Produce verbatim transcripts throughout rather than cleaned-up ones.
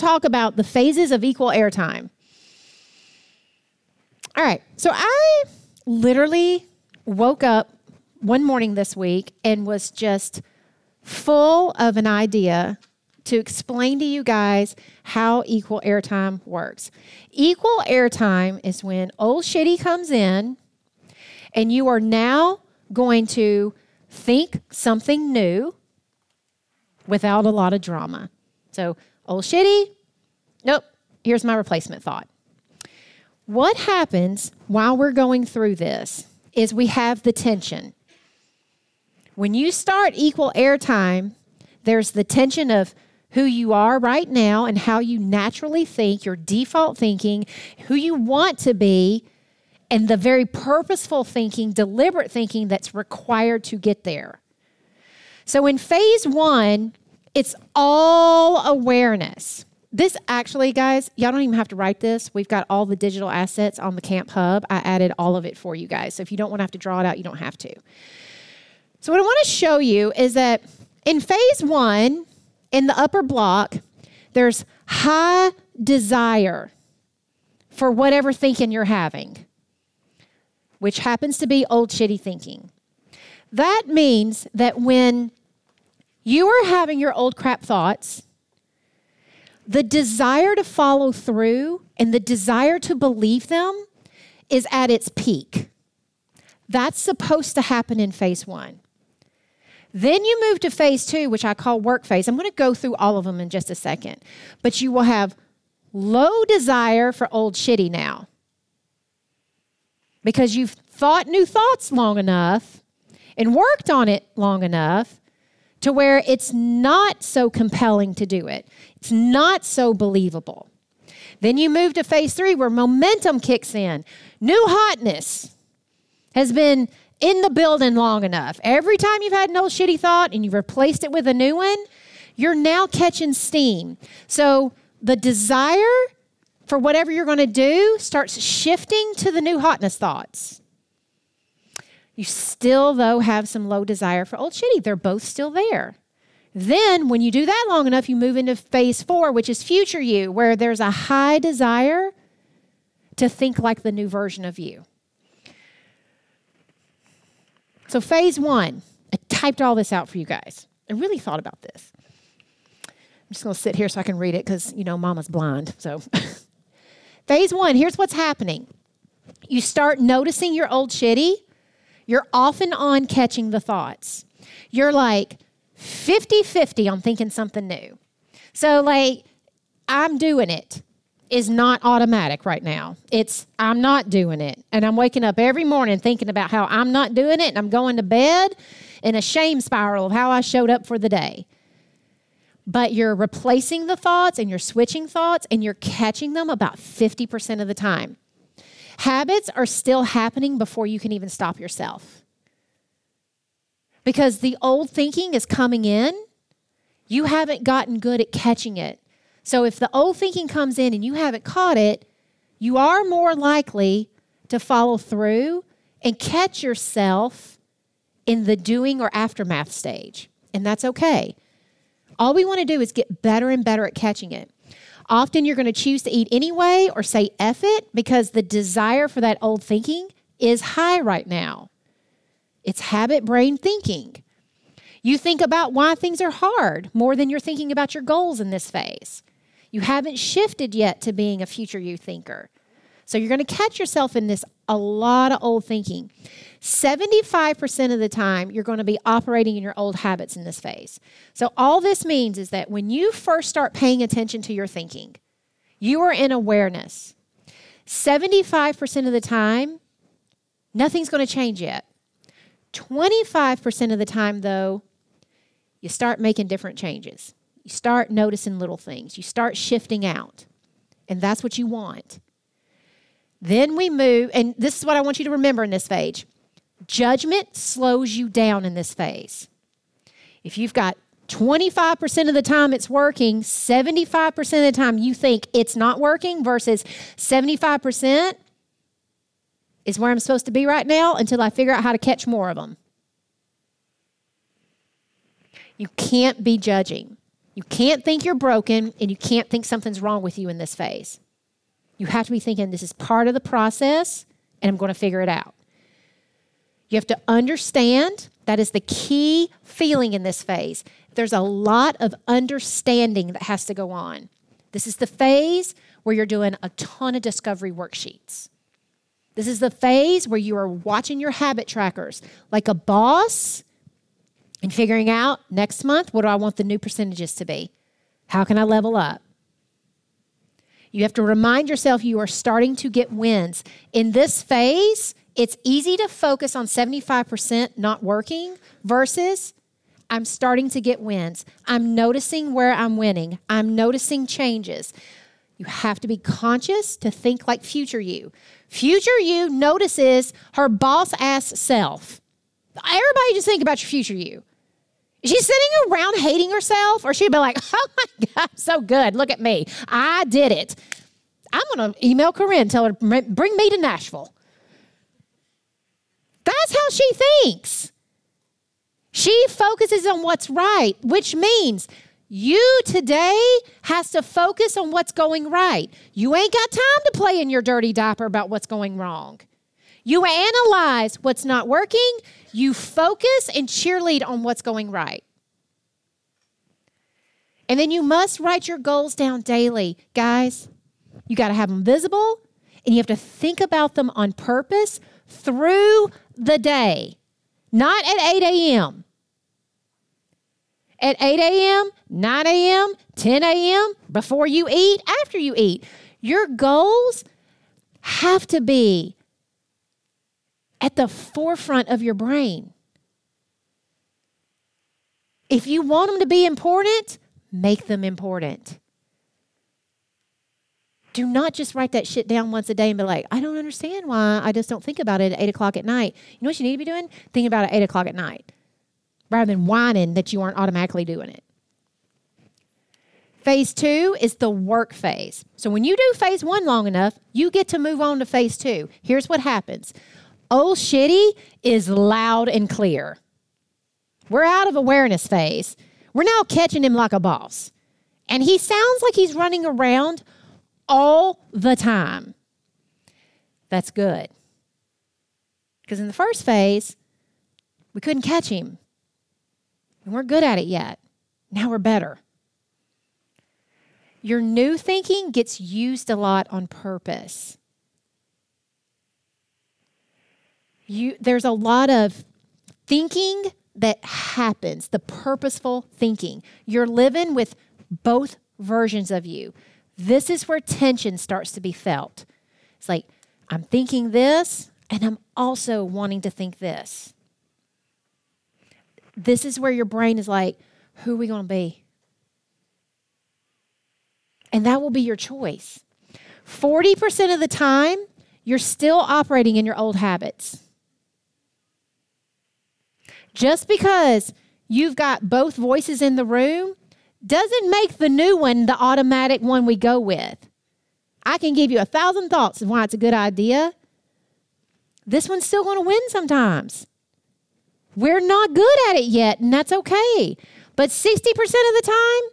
talk about the phases of equal airtime. All right. So I literally woke up one morning this week and was just full of an idea to explain to you guys how equal airtime works. Equal airtime is when old shitty comes in and you are now going to think something new without a lot of drama. So old shitty, nope, here's my replacement thought. What happens while we're going through this is we have the tension. When you start equal airtime, there's the tension of who you are right now and how you naturally think, your default thinking, who you want to be, and the very purposeful thinking, deliberate thinking that's required to get there. So in phase one, it's all awareness. This actually, guys, y'all don't even have to write this. We've got all the digital assets on the Camp Hub. I added all of it for you guys. So if you don't want to have to draw it out, you don't have to. So what I want to show you is that in phase one, in the upper block, there's high desire for whatever thinking you're having, which happens to be old shitty thinking. That means that when you are having your old crap thoughts, the desire to follow through and the desire to believe them is at its peak. That's supposed to happen in phase one. Then you move to phase two, which I call work phase. I'm going to go through all of them in just a second. But you will have low desire for old shitty now, because you've thought new thoughts long enough and worked on it long enough to where it's not so compelling to do it. It's not so believable. Then you move to phase three, where momentum kicks in. New hotness has been in the building long enough. Every time you've had an old shitty thought and you've replaced it with a new one, you're now catching steam. So the desire for whatever you're going to do starts shifting to the new hotness thoughts. You still, though, have some low desire for old shitty. They're both still there. Then when you do that long enough, you move into phase four, which is future you, where there's a high desire to think like the new version of you. So phase one, I typed all this out for you guys. I really thought about this. I'm just going to sit here so I can read it because, you know, mama's blind. So phase one, here's what's happening. You start noticing your old shitty. You're off and on catching the thoughts. You're like fifty-fifty on thinking something new. So like, I'm doing it is not automatic right now. It's, I'm not doing it. And I'm waking up every morning thinking about how I'm not doing it, and I'm going to bed in a shame spiral of how I showed up for the day. But you're replacing the thoughts and you're switching thoughts and you're catching them about fifty percent of the time. Habits are still happening before you can even stop yourself. Because the old thinking is coming in, you haven't gotten good at catching it. So if the old thinking comes in and you haven't caught it, you are more likely to follow through and catch yourself in the doing or aftermath stage. And that's okay. All we want to do is get better and better at catching it. Often you're going to choose to eat anyway or say F it because the desire for that old thinking is high right now. It's habit brain thinking. You think about why things are hard more than you're thinking about your goals in this phase. You haven't shifted yet to being a future you thinker. So you're going to catch yourself in this a lot of old thinking. seventy-five percent of the time, you're going to be operating in your old habits in this phase. So all this means is that when you first start paying attention to your thinking, you are in awareness. seventy-five percent of the time, nothing's going to change yet. twenty-five percent of the time, though, you start making different changes. You start noticing little things. You start shifting out. And that's what you want. Then we move, and this is what I want you to remember in this phase. Judgment slows you down in this phase. If you've got twenty-five percent of the time it's working, seventy-five percent of the time you think it's not working versus seventy-five percent is where I'm supposed to be right now until I figure out how to catch more of them. You can't be judging. You can't think you're broken, and you can't think something's wrong with you in this phase. You have to be thinking this is part of the process, and I'm going to figure it out. You have to understand that is the key feeling in this phase. There's a lot of understanding that has to go on. This is the phase where you're doing a ton of discovery worksheets. This is the phase where you are watching your habit trackers like a boss and figuring out next month, what do I want the new percentages to be? How can I level up? You have to remind yourself you are starting to get wins. In this phase, it's easy to focus on seventy-five percent not working versus I'm starting to get wins. I'm noticing where I'm winning. I'm noticing changes. You have to be conscious to think like future you. Future you notices her boss-ass self. Everybody just think about your future you. Is she sitting around hating herself? Or she'd be like, oh my God, so good. Look at me. I did it. I'm going to email Corinne, tell her, bring me to Nashville. That's how she thinks. She focuses on what's right, which means you today has to focus on what's going right. You ain't got time to play in your dirty diaper about what's going wrong. You analyze what's not working. You focus and cheerlead on what's going right. And then you must write your goals down daily. Guys, you got to have them visible, and you have to think about them on purpose through the day, not at eight a.m. At eight a.m., nine a.m., ten a.m., before you eat, after you eat. Your goals have to be at the forefront of your brain. If you want them to be important, make them important. Do not just write that shit down once a day and be like, I don't understand why I just don't think about it at eight o'clock at night. You know what you need to be doing? Think about it at eight o'clock at night, rather than whining that you aren't automatically doing it. Phase two is the work phase. So when you do phase one long enough, you get to move on to phase two. Here's what happens. Old Shitty is loud and clear. We're out of awareness phase. We're now catching him like a boss. And he sounds like he's running around all the time. That's good. Because in the first phase, we couldn't catch him. We weren't good at it yet. Now we're better. Your new thinking gets used a lot on purpose. You, there's a lot of thinking that happens, the purposeful thinking. You're living with both versions of you. This is where tension starts to be felt. It's like, I'm thinking this, and I'm also wanting to think this. This is where your brain is like, who are we going to be? And that will be your choice. forty percent of the time, you're still operating in your old habits. Just because you've got both voices in the room doesn't make the new one the automatic one we go with. I can give you a thousand thoughts of why it's a good idea. This one's still going to win sometimes. We're not good at it yet, and that's okay. But sixty percent of the time,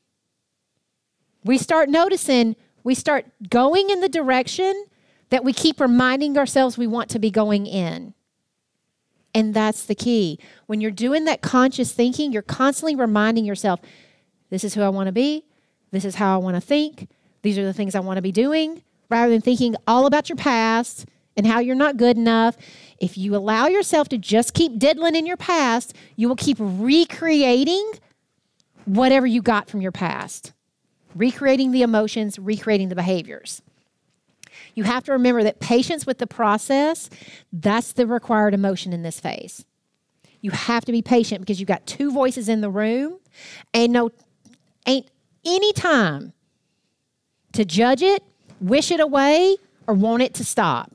we start noticing, we start going in the direction that we keep reminding ourselves we want to be going in. And that's the key. When you're doing that conscious thinking, you're constantly reminding yourself, this is who I want to be. This is how I want to think. These are the things I want to be doing. Rather than thinking all about your past and how you're not good enough. If you allow yourself to just keep diddling in your past, you will keep recreating whatever you got from your past. Recreating the emotions, recreating the behaviors. You have to remember that patience with the process, that's the required emotion in this phase. You have to be patient because you've got two voices in the room, and no, ain't any time to judge it, wish it away, or want it to stop.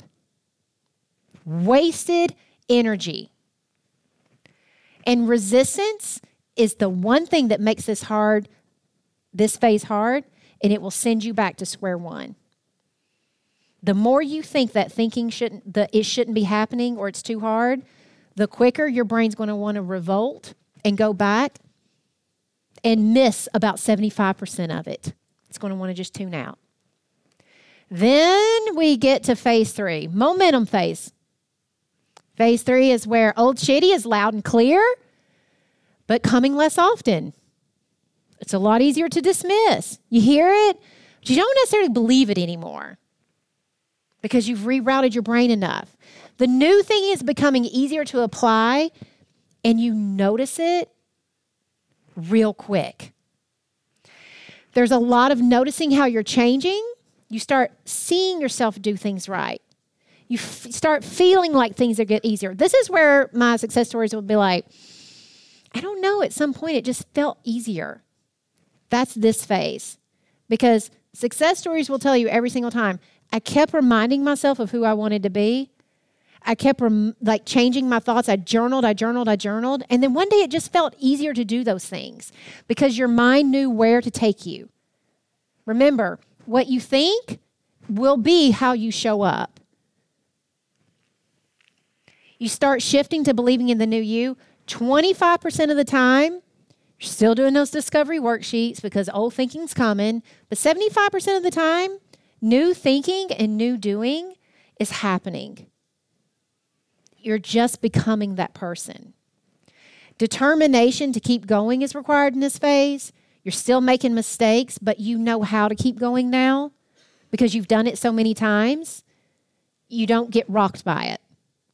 Wasted energy. And resistance is the one thing that makes this hard, this phase hard, and it will send you back to square one. The more you think that thinking shouldn't, the, it shouldn't be happening or it's too hard, the quicker your brain's going to want to revolt and go back and miss about seventy-five percent of it. It's going to want to just tune out. Then we get to phase three, momentum phase. Phase three is where old shitty is loud and clear, but coming less often. It's a lot easier to dismiss. You hear it, but you don't necessarily believe it anymore because you've rerouted your brain enough. The new thing is becoming easier to apply, and you notice it real quick. There's a lot of noticing how you're changing. You start seeing yourself do things right. You f- start feeling like things are get easier. This is where my success stories will be like, I don't know, at some point it just felt easier. That's this phase. Because success stories will tell you every single time, I kept reminding myself of who I wanted to be. I kept rem- like changing my thoughts. I journaled, I journaled, I journaled. And then one day it just felt easier to do those things because your mind knew where to take you. Remember, what you think will be how you show up. You start shifting to believing in the new you. twenty-five percent of the time, you're still doing those discovery worksheets because old thinking's coming. But seventy-five percent of the time, new thinking and new doing is happening. You're just becoming that person. Determination to keep going is required in this phase. You're still making mistakes, but you know how to keep going now because you've done it so many times. You don't get rocked by it.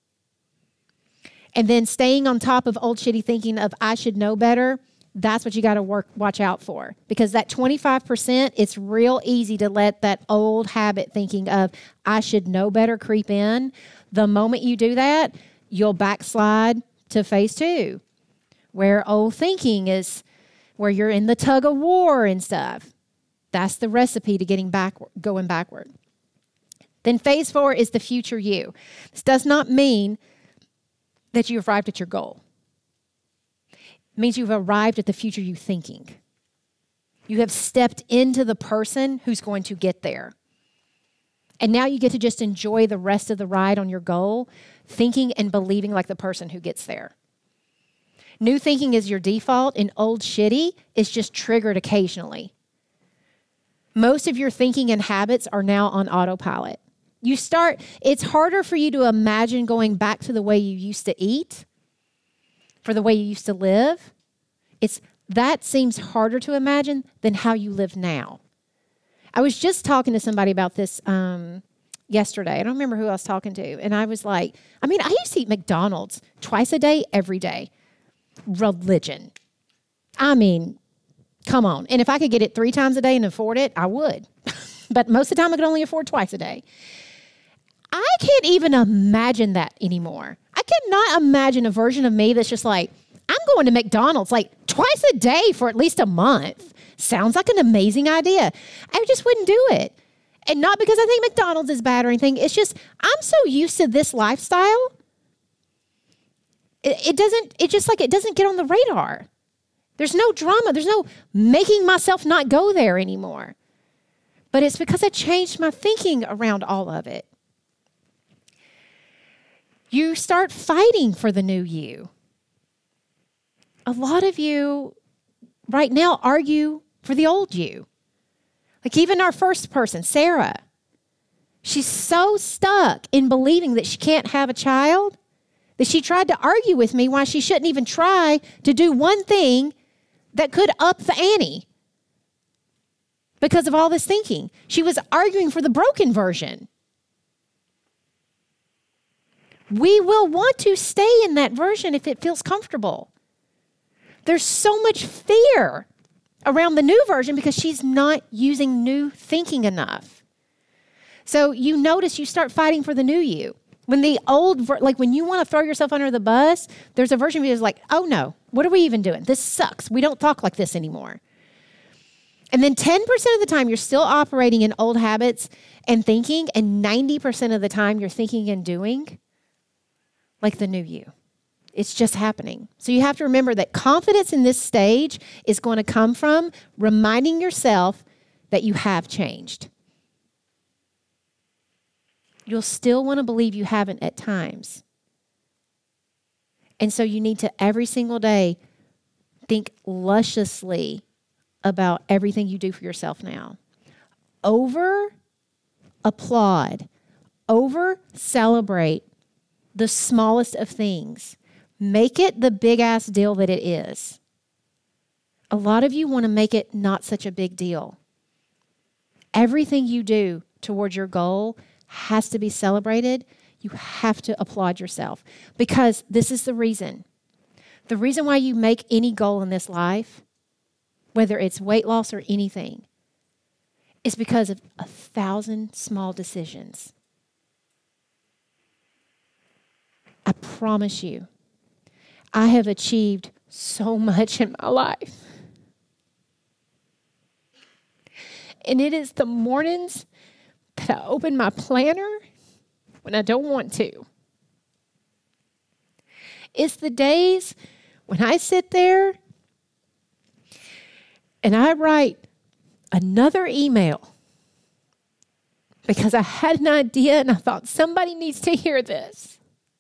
And then staying on top of old shitty thinking of I should know better, that's what you got to work watch out for. Because that twenty-five percent, it's real easy to let that old habit thinking of I should know better creep in. The moment you do that, you'll backslide to phase two, where old thinking is where you're in the tug of war and stuff. That's the recipe to getting back, going backward. Then phase four is the future you. This does not mean that you've arrived at your goal. It means you've arrived at the future you thinking. You have stepped into the person who's going to get there. And now you get to just enjoy the rest of the ride on your goal, thinking and believing like the person who gets there. New thinking is your default, and old shitty is just triggered occasionally. Most of your thinking and habits are now on autopilot. You start, it's harder for you to imagine going back to the way you used to eat, for the way you used to live. It's that seems harder to imagine than how you live now. I was just talking to somebody about this um, yesterday. I don't remember who I was talking to. And I was like, I mean, I used to eat McDonald's twice a day, every day. Religion. I mean, come on. And if I could get it three times a day and afford it, I would. But most of the time I could only afford twice a day. I can't even imagine that anymore. I cannot imagine a version of me that's just like, I'm going to McDonald's like twice a day for at least a month. Sounds like an amazing idea. I just wouldn't do it. And not because I think McDonald's is bad or anything. It's just, I'm so used to this lifestyle. It, it doesn't, it just like, it doesn't get on the radar. There's no drama. There's no making myself not go there anymore. But it's because I changed my thinking around all of it. You start fighting for the new you. A lot of you right now argue for the old you. Like even our first person, Sarah, she's so stuck in believing that she can't have a child that she tried to argue with me why she shouldn't even try to do one thing that could up the ante because of all this thinking. She was arguing for the broken version. We will want to stay in that version if it feels comfortable. There's so much fear around the new version because she's not using new thinking enough. So you notice you start fighting for the new you. When the old, ver- like when you want to throw yourself under the bus, there's a version of you that's like, oh no, what are we even doing? This sucks. We don't talk like this anymore. And then ten percent of the time you're still operating in old habits and thinking, and ninety percent of the time you're thinking and doing like the new you. It's just happening. So you have to remember that confidence in this stage is going to come from reminding yourself that you have changed. You'll still want to believe you haven't at times. And so you need to every single day think lusciously about everything you do for yourself now. Over applaud, over celebrate the smallest of things. Make it the big ass deal that it is. A lot of you want to make it not such a big deal. Everything you do towards your goal has to be celebrated. You have to applaud yourself, because this is the reason. The reason why you make any goal in this life, whether it's weight loss or anything, is because of a thousand small decisions. I promise you, I have achieved so much in my life. And it is the mornings that I open my planner when I don't want to. It's the days when I sit there and I write another email because I had an idea and I thought somebody needs to hear this.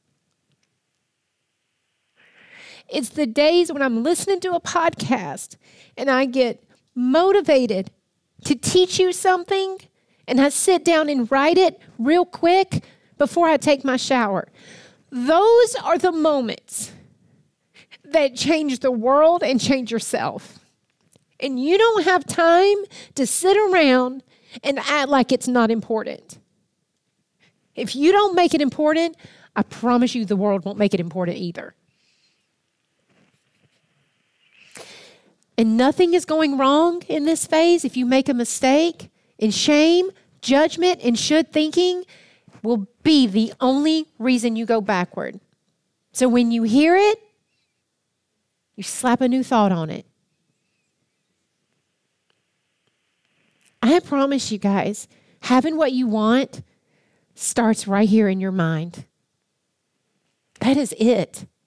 It's the days when I'm listening to a podcast and I get motivated to teach you something, and I sit down and write it real quick before I take my shower. Those are the moments that change the world and change yourself. And you don't have time to sit around and act like it's not important. If you don't make it important, I promise you the world won't make it important either. And nothing is going wrong in this phase. If you make a mistake, and shame, judgment, and should thinking will be the only reason you go backward. So when you hear it, you slap a new thought on it. I promise you guys, having what you want starts right here in your mind. That is it.